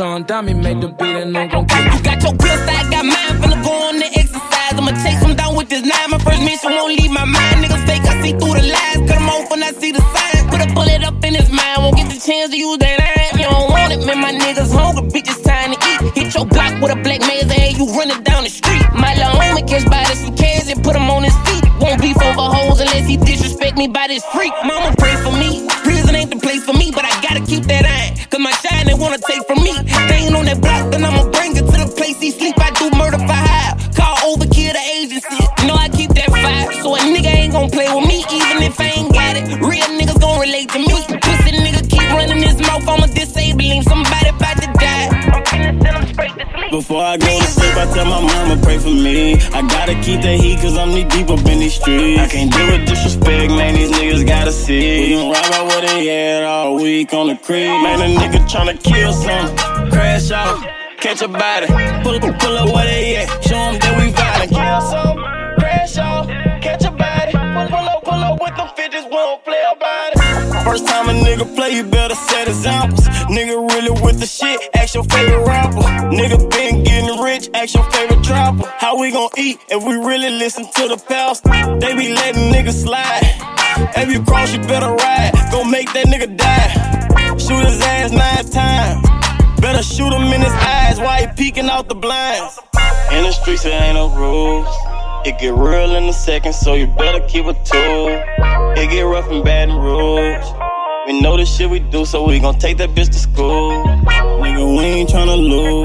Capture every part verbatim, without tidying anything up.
John Dami made the beat and I'm gon' keep it. You got your pistol, I got mine, finna go on the exercise. I'ma take some down with this nine. My first mission won't leave my mind. Niggas fake, I see through the lies. Cut them off when I see the sign. Put a bullet up in his mind, won't get the chance to use that iron. You don't want it, man, my niggas hungry, bitch, it's time to eat. Hit your block with a black maze and you running down the street. My little homie catch by this some cans and put him on his feet. Won't beef over hoes unless he disrespect me by this freak. Mama pray for me, prison ain't the place for me, but I gotta keep that iron, cause my shine they wanna take from me. They ain't on that block, then I'ma bring it to the place he sleep. I do murder for hire, call overkill the agency. You know I keep that fire, so a nigga ain't gon' play with me, even if I ain't got it. Real niggas gon' relate to me. Pussy nigga keep running his mouth, I'ma disable him. Somebody about to die, I'm finna send him straight to sleep. Before I go to sleep, I tell my mama pray for me. I gotta keep that heat, cause I'm knee deep up in these streets. I can't deal with disrespect, man, these niggas gotta see. We gon' ride out where they at all week on the crib. Man, a nigga tryna kill something, crash out, catch a body, pull, pull up where they at, show them that we violent. Kill something, crash out, catch a body, pull, pull up, pull up with them fifties, we don't play about it. First time a nigga play, you better set examples. Nigga really with the shit, ask your favorite rapper. Nigga been getting rich, ask your favorite trapper. How we gon' eat if we really listen to the pastor? They be letting niggas slide. If you cross, you better ride. Go make that nigga die. Shoot his ass nine times. Better shoot him in his eyes while he peeking out the blinds. In the streets, there ain't no rules. It get real in a second, so you better keep a tool. It get rough and bad in rules. We know the shit we do, so we gon' take that bitch to school. Nigga, we ain't tryna lose.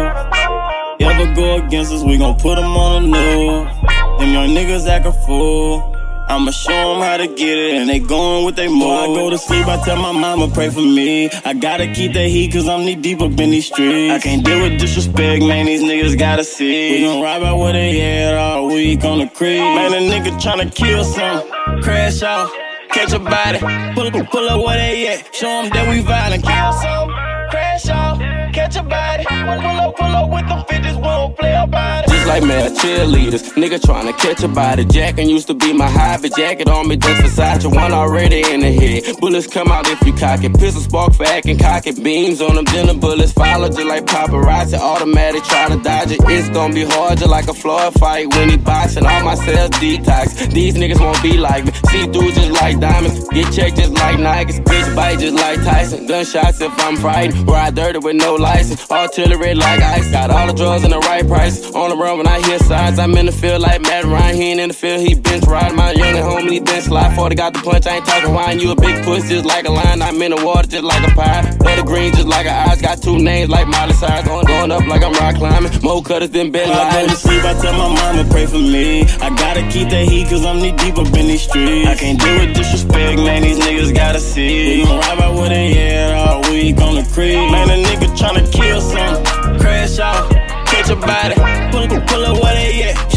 You ever go against us, we gon' put them on the news. Them young niggas act a fool. I'ma show them how to get it, and they going with they move. Before I go to sleep, I tell my mama pray for me. I gotta keep that heat, cause I'm knee deep up in these streets. I can't deal with disrespect, man, these niggas gotta see. We gon' ride out where they at all week on the crib. Man, a nigga tryna kill something, crash out, catch a body, pull, pull up where they at, show them that we violent. Kill something, crash out, catch a body, pull, pull up, pull up with them fifties, we don't play about it. Just like male cheerleaders, nigga tryna catch a body. Jackin' used to be my hobby, jacket on me just beside you, one already in the head. Bullets come out if you cock it, pistol spark for acting cocky. Beams on them, then the bullets follow just like paparazzi. Automatic, try to dodge it, it's gon' be hard just like a Floyd fight when he boxing. All my cells detox, these niggas won't be like me. See through just like diamonds, get checked just like Nikes. Bitch bite just like Tyson, gunshots if I'm frightened. Ride dirty with no license, artillery like ice. Got all the drugs in the right price, on the run when I hear signs. I'm in the field like Matt Ryan, he ain't in the field, he bench riding. My youngin' homie, he bench slide, forty got the punch, I ain't talking wine. You a big puss just like a lion, I'm in the water just like a pie. Butter green just like a eyes, got two names like Miley Cyrus. Going, going up like I'm rock climbing, more cutters than Ben Laden. I go to sleep, I tell my mama pray for me. I gotta keep that heat, cause I'm knee deep up in these streets. I can't deal with disrespect, man, these niggas gotta see. We gon' ride out where they at all week on the crib. Man, a nigga tryna kill something, crash out, catch a body, pull, pull up where they at.